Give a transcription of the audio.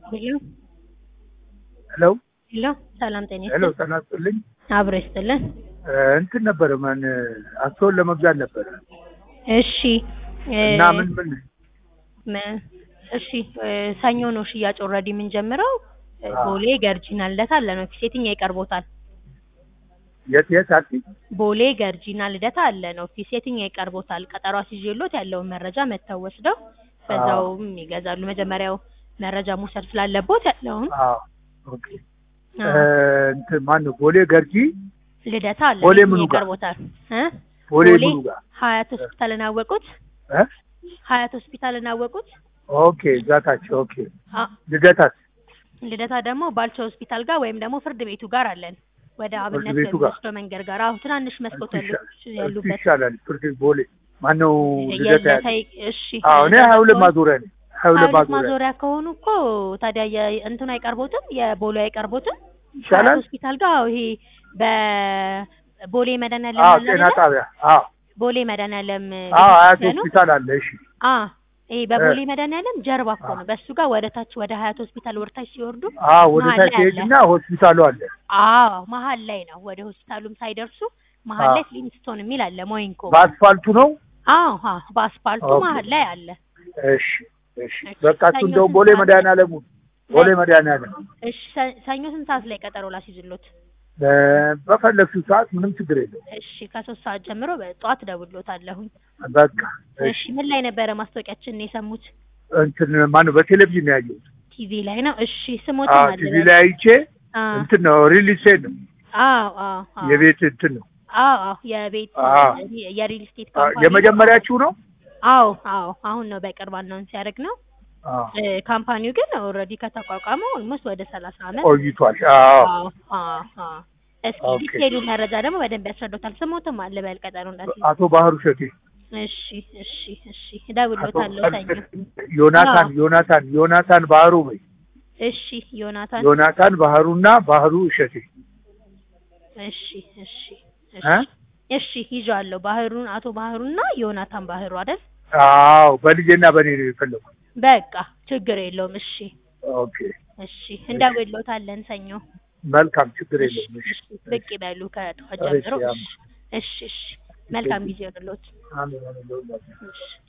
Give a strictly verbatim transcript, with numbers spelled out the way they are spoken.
ሄሎ ሄሎ ሄሎ ሰላም ጤና ሄሎ ይስጥልኝ። ተናስተልኝ አብሮ ይስጥልን። እንትን ነበር ማን አክሶን ለመግዛት ነበር እሺ እና ምን ምን ምን እሺ ሰኞ ነው ሽያጭ ኦልሬዲ የምንጀምረው። ቦሌ ገርጂና ልደታ አለ ነው ኦፊስ የትኛው ይቀርቦታል? የት የት አልኩ? ቦሌ ገርጂና ልደታ አለ ነው ኦፊስ የትኛው ይቀርቦታል? ቀጠሮ አስይዤሎት ያለውን መረጃ መተው ወስደው በዛውም ይገዛሉ። መጀመሪያው መረጃ መውሰድ ስላለቦት ያለውን አዎ ኦኬ እንትን ማን ነው ቦሌ ገርጂ ልደታ አለ ቦሌ ምኑ ጋር ይቀርቦታል እ ቦሌ ምኑ ጋር ሀያት ሆስፒታልን አወቁት እ ሀያት ሆስፒታልን አወቁት? ኦኬ ዛታች ኦኬ ልደታስ ልደታ ደግሞ ባልቻ ሆስፒታል ጋር ወይም ደግሞ ፍርድ ቤቱ ጋር አለን። ወደ አብነት በሚወስደው መንገድ ጋር አሁን ትናንሽ መስኮት ያሉበት ይሻላል። ፍርድ ቦሌ ማነው ልደታ ያለ እሺ አዎ እኔ ሀያ ሁለት ማዞሪያ ነኝ። ሀያ ሁለት ማዞሪያ ከሆኑ እኮ ታዲያ እንትን አይቀርቦትም? የቦሌ አይቀርቦትም? ይሻላል ሆስፒታል ጋር ይሄ በቦሌ መድኃኒዓለም አዎ ጤና ጣቢያ አዎ ቦሌ መድኃኒዓለም አዎ ሀያት ሆስፒታል አለ። እሺ አዎ ይሄ በቦሌ መድኃኒዓለም ጀርባ እኮ ነው። በሱ ጋር ወደ ታች ወደ ሀያት ሆስፒታል ወርታች ሲወርዱ አዎ ወደ ታች ሄድና ሆስፒታሉ አለ። አዎ መሀል ላይ ነው። ወደ ሆስፒታሉም ሳይደርሱ መሀል ላይ ፍሊንስቶን የሚል አለ። ሞይንኮ በአስፋልቱ ነው? አዎ አዎ በአስፋልቱ መሀል ላይ አለ። እሺ እሺ በቃ እሱ እንደው ቦሌ መድኃኒዓለም ቦሌ መድኃኒዓለም እሺ ሰኞ ስንት ሰዓት ላይ ቀጠሮ ላስይዝሎት? በፈለግሽው ሰዓት ምንም ችግር የለም። እሺ ከሶስት ሰዓት ጀምሮ በጠዋት ደውሎታለሁኝ። በቃ እሺ ምን ላይ ነበረ ማስታወቂያችንን የሰሙት? እንትን ማነው በቴሌቪዥን ነው ያየሁት። ቲቪ ላይ ነው። እሺ ስሞት ማለት ነው። ቲቪ ላይ አይቼ እንትን ነው ሪል ስቴት ነው። አዎ አዎ የቤት እንትን ነው። አዎ አዎ የቤት የሪል ስቴት ካምፓኒ የመጀመሪያችሁ ነው? አዎ አዎ አሁን ነው በቅርብ አናውንስ ሲያደርግ ነው። ካምፓኒው ግን ኦልሬዲ ከተቋቋመ ኦልሞስት ወደ ሰላሳ አመት ቆይቷል። አዎ አዎ አዎ እስኪ ዲቴሉ መረጃ ደግሞ በደንብ ያስረዱታል። ስሞትም አለ በልቀጠሩ እንዳት አቶ ባህሩ ሸቴ። እሺ እሺ እሺ እደውልልዎታለሁ ሰኞ። ዮናታን ዮናታን ዮናታን ባህሩ ወይ? እሺ ዮናታን ዮናታን ባህሩና ባህሩ እሸቴ። እሺ እሺ እሺ እሺ ይዣለሁ። ባህሩን አቶ ባህሩና ዮናታን ባህሩ አይደል? አዎ በልጄና በኔ ነው የፈለኩት። በቃ ችግር የለውም። እሺ ኦኬ እሺ እንደውልልዎታለን ሰኞ። መልካም ችግር የለውም። እሺ ብቅ ይበሉ ከጠዋት ጀምሮ። እሺ እሺ መልካም ጊዜ ይሁንልዎት። አሜን አሜን።